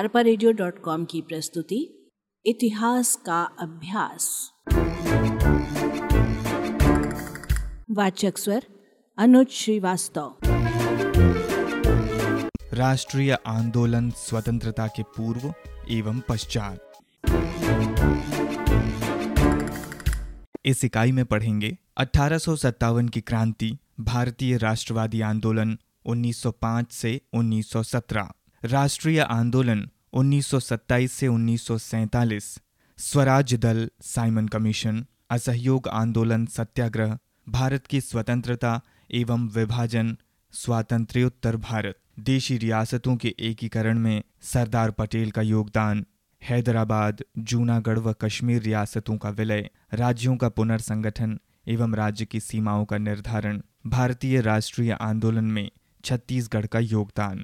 arparadio.com की प्रस्तुति इतिहास का अभ्यास। वाचक स्वर अनुज श्रीवास्तव। राष्ट्रीय आंदोलन स्वतंत्रता के पूर्व एवं पश्चात। इस इकाई में पढ़ेंगे 1857 की क्रांति, भारतीय राष्ट्रवादी आंदोलन 1905 से 1917, राष्ट्रीय आंदोलन 1927 से 1947, स्वराज दल, साइमन कमीशन, असहयोग आंदोलन, सत्याग्रह, भारत की स्वतंत्रता एवं विभाजन, स्वातंत्र्योत्तर भारत, देशी रियासतों के एकीकरण में सरदार पटेल का योगदान, हैदराबाद, जूनागढ़ व कश्मीर रियासतों का विलय, राज्यों का पुनर्संगठन एवं राज्य की सीमाओं का निर्धारण, भारतीय राष्ट्रीय आंदोलन में छत्तीसगढ़ का योगदान।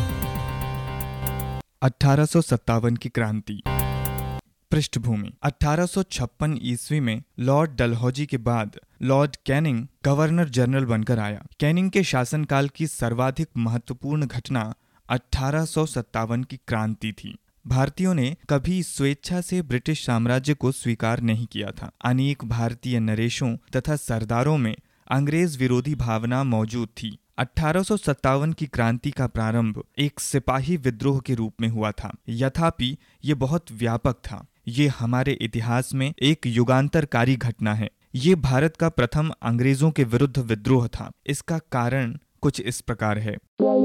1857 की क्रांति। पृष्ठभूमि। 1856 ईस्वी में लॉर्ड डलहौजी के बाद लॉर्ड कैनिंग गवर्नर जनरल बनकर आया। कैनिंग के शासनकाल की सर्वाधिक महत्वपूर्ण घटना 1857 की क्रांति थी। भारतीयों ने कभी स्वेच्छा से ब्रिटिश साम्राज्य को स्वीकार नहीं किया था। अनेक भारतीय नरेशों तथा सरदारों में अंग्रेज विरोधी भावना मौजूद थी। 1857 की क्रांति का प्रारंभ एक सिपाही विद्रोह के रूप में हुआ था, यथापि ये बहुत व्यापक था। ये हमारे इतिहास में एक युगांतरकारी घटना है। ये भारत का प्रथम अंग्रेजों के विरुद्ध विद्रोह था। इसका कारण कुछ इस प्रकार है।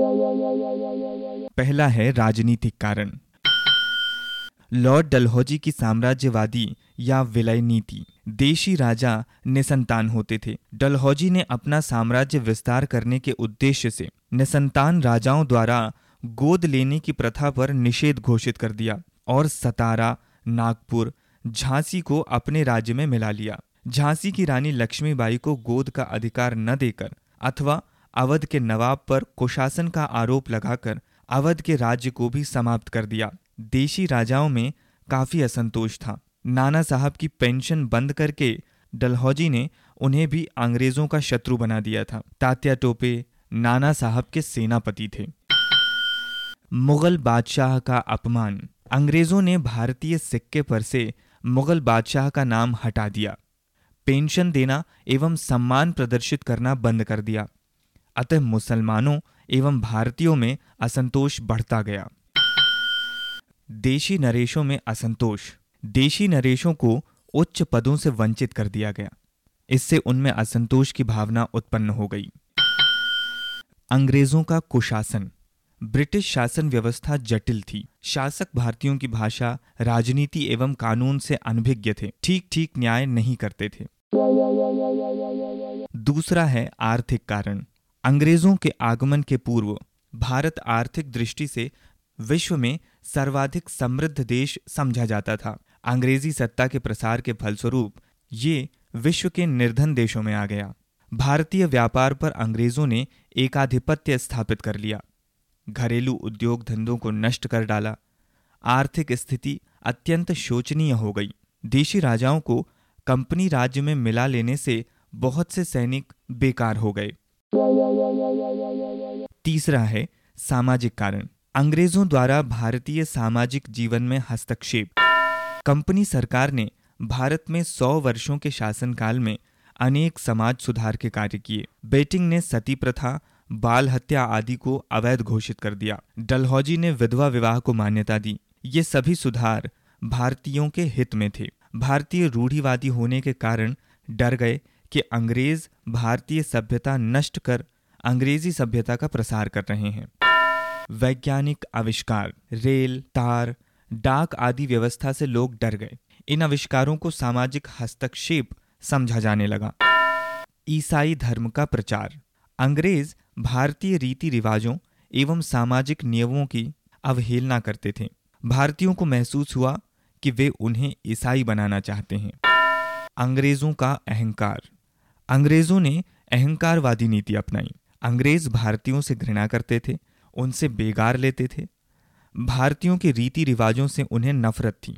पहला है राजनीतिक कारण। लॉर्ड डलहौजी की साम्राज्यवादी या विलय नीति। देशी राजा निसंतान होते थे। डलहौजी ने अपना साम्राज्य विस्तार करने के उद्देश्य से निसंतान राजाओं द्वारा गोद लेने की प्रथा पर निषेध घोषित कर दिया और सतारा, नागपुर, झांसी को अपने राज्य में मिला लिया। झांसी की रानी लक्ष्मीबाई को गोद का अधिकार न देकर अथवा अवध के नवाब पर कुशासन का आरोप लगाकर अवध के राज्य को भी समाप्त कर दिया। देशी राजाओं में काफी असंतोष था। नाना साहब की पेंशन बंद करके डलहौजी ने उन्हें भी अंग्रेजों का शत्रु बना दिया था। तात्या टोपे नाना साहब के सेनापति थे। मुगल बादशाह का अपमान। अंग्रेजों ने भारतीय सिक्के पर से मुगल बादशाह का नाम हटा दिया, पेंशन देना एवं सम्मान प्रदर्शित करना बंद कर दिया। अतः मुसलमानों एवं भारतीयों में असंतोष बढ़ता गया। देशी नरेशों में असंतोष। देशी नरेशों को उच्च पदों से वंचित कर दिया गया। इससे उनमें असंतोष की भावना उत्पन्न हो गई। अंग्रेजों का कुशासन। ब्रिटिश शासन व्यवस्था जटिल थी। शासक भारतीयों की भाषा, राजनीति एवं कानून से अनभिज्ञ थे। ठीक न्याय नहीं करते थे। दूसरा है आर्थिक कारण। अंग्रेजों के आगमन के पूर्व भारत आर्थिक दृष्टि से विश्व में सर्वाधिक समृद्ध देश समझा जाता था। अंग्रेजी सत्ता के प्रसार के फलस्वरूप ये विश्व के निर्धन देशों में आ गया। भारतीय व्यापार पर अंग्रेजों ने एकाधिपत्य स्थापित कर लिया। घरेलू उद्योग धंधों को नष्ट कर डाला। आर्थिक स्थिति अत्यंत शोचनीय हो गई। देशी राजाओं को कंपनी राज्य में मिला लेने से बहुत से सैनिक बेकार हो गए। तीसरा है सामाजिक कारण। अंग्रेजों द्वारा भारतीय सामाजिक जीवन में हस्तक्षेप। कंपनी सरकार ने भारत में 100 वर्षों के शासनकाल में अनेक समाज सुधार के कार्य किए। बेटिंग ने सती प्रथा, बाल हत्या आदि को अवैध घोषित कर दिया। डलहौजी ने विधवा विवाह को मान्यता दी। ये सभी सुधार भारतीयों के हित में थे। भारतीय रूढ़िवादी होने के कारण डर गए कि अंग्रेज भारतीय सभ्यता नष्ट कर अंग्रेजी सभ्यता का प्रसार कर रहे हैं। वैज्ञानिक आविष्कार। रेल, तार, डाक आदि व्यवस्था से लोग डर गए। इन आविष्कारों को सामाजिक हस्तक्षेप समझा जाने लगा। ईसाई धर्म का प्रचार। अंग्रेज भारतीय रीति रिवाजों एवं सामाजिक नियमों की अवहेलना करते थे। भारतीयों को महसूस हुआ कि वे उन्हें ईसाई बनाना चाहते हैं। अंग्रेजों का अहंकार। अंग्रेजों ने अहंकारवादी नीति अपनाई। अंग्रेज भारतीयों से घृणा करते थे, उनसे बेगार लेते थे। भारतीयों के रीति रिवाजों से उन्हें नफरत थी।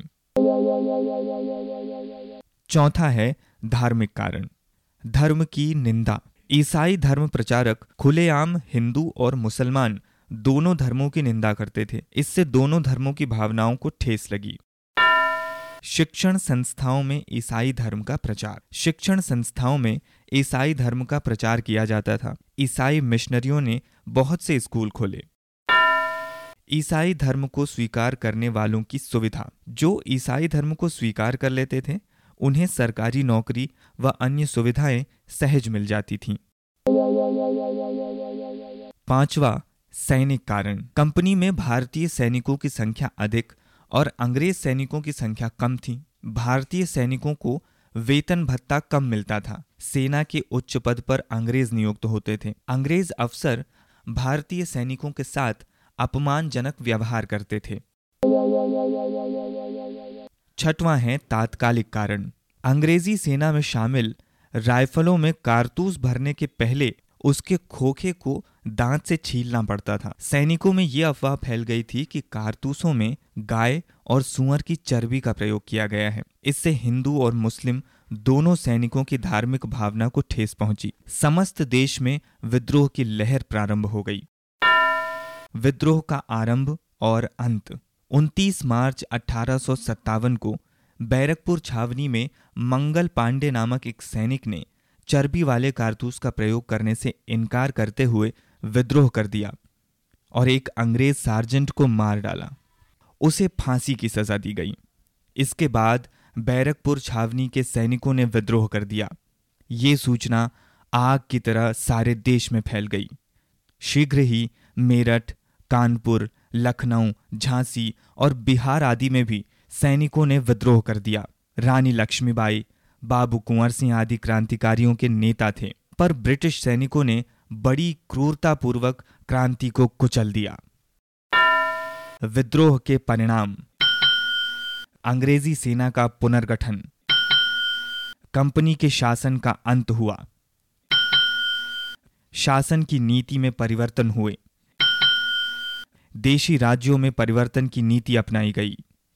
चौथा है धार्मिक कारण। धर्म की निंदा। ईसाई धर्म प्रचारक खुलेआम हिंदू और मुसलमान दोनों धर्मों की निंदा करते थे। इससे दोनों धर्मों की भावनाओं को ठेस लगी। शिक्षण संस्थाओं में ईसाई धर्म का प्रचार। शिक्षण संस्थाओं में ईसाई धर्म का प्रचार किया जाता था। ईसाई मिशनरियों ने बहुत से स्कूल खोले। ईसाई धर्म को स्वीकार करने वालों की सुविधा। जो ईसाई धर्म को स्वीकार कर लेते थे उन्हें सरकारी नौकरी व अन्य सुविधाएं सहज मिल जाती थीं। 5वां, सैनिक कारण। कंपनी में भारतीय सैनिकों की संख्या अधिक और अंग्रेज सैनिकों की संख्या कम थी। भारतीय सैनिकों को वेतन भत्ता कम मिलता था। सेना के उच्च पद पर अंग्रेज नियुक्त होते थे। अंग्रेज अफसर भारतीय सैनिकों के साथ अपमानजनक व्यवहार करते थे। 6वां है तात्कालिक कारण। अंग्रेजी सेना में शामिल राइफलों में कारतूस भरने के पहले उसके खोखे को दांत से छीलना पड़ता था। सैनिकों में यह अफवाह फैल गई थी कि कारतूसों में गाय और सूअर की चर्बी का प्रयोग किया गया है। इससे हिंदू और मुस्लिम दोनों सैनिकों की धार्मिक भावना को ठेस पहुंची। समस्त देश में विद्रोह की लहर प्रारंभ हो गई। विद्रोह का आरंभ और अंत। 29 मार्च 1857 को बैरकपुर छावनी में मंगल पांडे नामक एक सैनिक ने चर्बी वाले कारतूस का प्रयोग करने से इनकार करते हुए विद्रोह कर दिया और एक अंग्रेज सार्जेंट को मार डाला। उसे फांसी की सजा दी गई। इसके बाद बैरकपुर छावनी के सैनिकों ने विद्रोह कर दिया। ये सूचना आग की तरह सारे देश में फैल गई। शीघ्र ही मेरठ, कानपुर, लखनऊ, झांसी और बिहार आदि में भी सैनिकों ने विद्रोह कर दिया। रानी लक्ष्मीबाई, बाबू कुंवर सिंह आदि क्रांतिकारियों के नेता थे, पर ब्रिटिश सैनिकों ने बड़ी क्रूरतापूर्वक क्रांति को कुचल दिया। विद्रोह के परिणाम। अंग्रेजी सेना का पुनर्गठन। कंपनी के शासन का अंत हुआ। शासन की नीति में परिवर्तन हुए। देशी राज्यों में परिवर्तन की नीति अपनाई गई।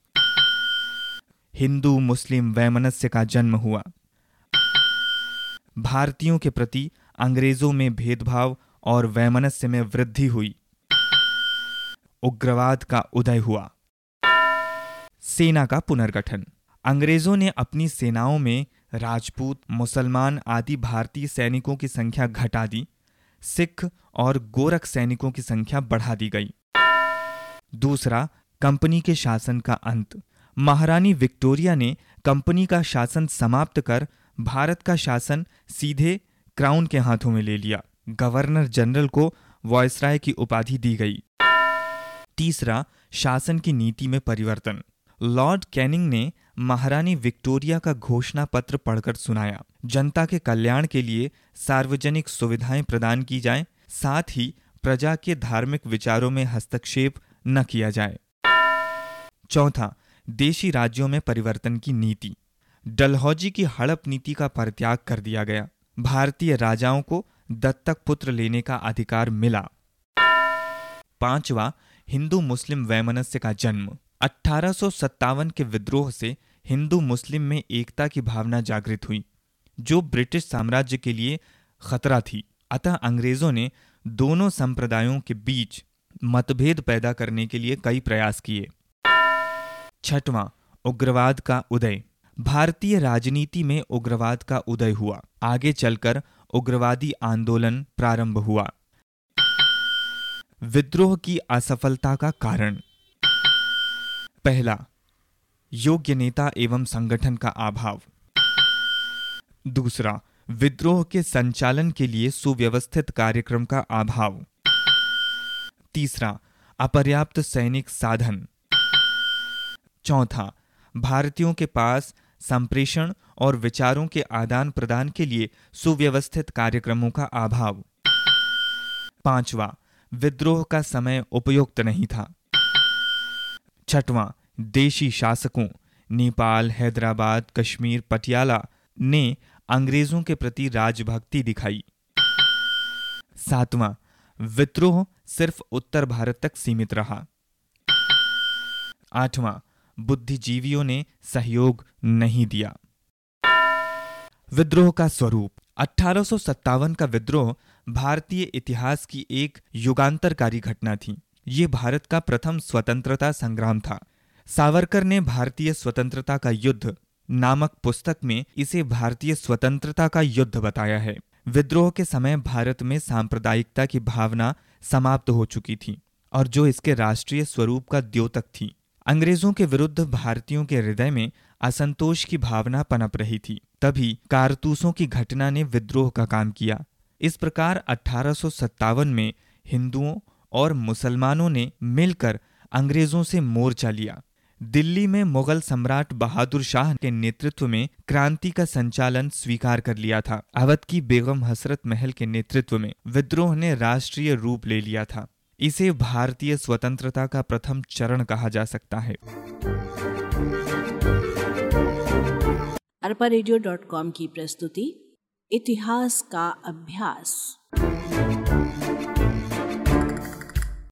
हिंदू मुस्लिम वैमनस्य का जन्म हुआ। भारतीयों के प्रति अंग्रेजों में भेदभाव और वैमनस्य में वृद्धि हुई। उग्रवाद का उदय हुआ। सेना का पुनर्गठन। अंग्रेजों ने अपनी सेनाओं में राजपूत, मुसलमान आदि भारतीय सैनिकों की संख्या घटा दी। सिख और गोरख सैनिकों की संख्या बढ़ा दी गई। दूसरा, कंपनी के शासन का अंत। महारानी विक्टोरिया ने कंपनी का शासन समाप्त कर भारत का शासन सीधे क्राउन के हाथों में ले लिया। गवर्नर जनरल को वायसराय की उपाधि दी गई। तीसरा, शासन की नीति में परिवर्तन। लॉर्ड कैनिंग ने महारानी विक्टोरिया का घोषणा पत्र पढ़कर सुनाया। जनता के कल्याण के लिए सार्वजनिक सुविधाएं प्रदान की जाएं, साथ ही प्रजा के धार्मिक विचारों में हस्तक्षेप न किया जाए। चौथा, देशी राज्यों में परिवर्तन की नीति। डलहौजी की हड़प नीति का परित्याग कर दिया गया। भारतीय राजाओं को दत्तक पुत्र लेने का अधिकार मिला। पांचवा, हिंदू मुस्लिम वैमनस्य का जन्म। 1857 के विद्रोह से हिंदू मुस्लिम में एकता की भावना जागृत हुई, जो ब्रिटिश साम्राज्य के लिए खतरा थी। अतः अंग्रेजों ने दोनों संप्रदायों के बीच मतभेद पैदा करने के लिए कई प्रयास किए। छठवां, उग्रवाद का उदय। भारतीय राजनीति में उग्रवाद का उदय हुआ। आगे चलकर उग्रवादी आंदोलन प्रारंभ हुआ। विद्रोह की असफलता का कारण। पहला, योग्य नेता एवं संगठन का अभाव। दूसरा, विद्रोह के संचालन के लिए सुव्यवस्थित कार्यक्रम का अभाव। तीसरा, अपर्याप्त सैनिक साधन। चौथा, भारतीयों के पास संप्रेषण और विचारों के आदान प्रदान के लिए सुव्यवस्थित कार्यक्रमों का अभाव। पांचवा, विद्रोह का समय उपयुक्त नहीं था। छठवां, देशी शासकों नेपाल, हैदराबाद, कश्मीर, पटियाला ने अंग्रेजों के प्रति राजभक्ति दिखाई। सातवां, विद्रोह सिर्फ उत्तर भारत तक सीमित रहा। आठवां, बुद्धिजीवियों ने सहयोग नहीं दिया। विद्रोह का स्वरूप। 1857 का विद्रोह भारतीय इतिहास की एक युगांतरकारी घटना थी। ये भारत का प्रथम स्वतंत्रता संग्राम था। सावरकर ने भारतीय स्वतंत्रता का युद्ध नामक पुस्तक में इसे भारतीय स्वतंत्रता का युद्ध बताया है। विद्रोह के समय भारत में सांप्रदायिकता की भावना समाप्त हो चुकी थी और जो इसके राष्ट्रीय स्वरूप का द्योतक थी। अंग्रेजों के विरुद्ध भारतीयों के हृदय में असंतोष की भावना पनप रही थी। तभी कारतूसों की घटना ने विद्रोह का काम किया। इस प्रकार 1857 में हिंदुओं और मुसलमानों ने मिलकर अंग्रेजों से मोर्चा लिया। दिल्ली में मुगल सम्राट बहादुर शाह के नेतृत्व में क्रांति का संचालन स्वीकार कर लिया था। अवध की बेगम हसरत महल के नेतृत्व में विद्रोह ने राष्ट्रीय रूप ले लिया था। इसे भारतीय स्वतंत्रता का प्रथम चरण कहा जा सकता है। arparedio.com की प्रस्तुति इतिहास का अभ्यास।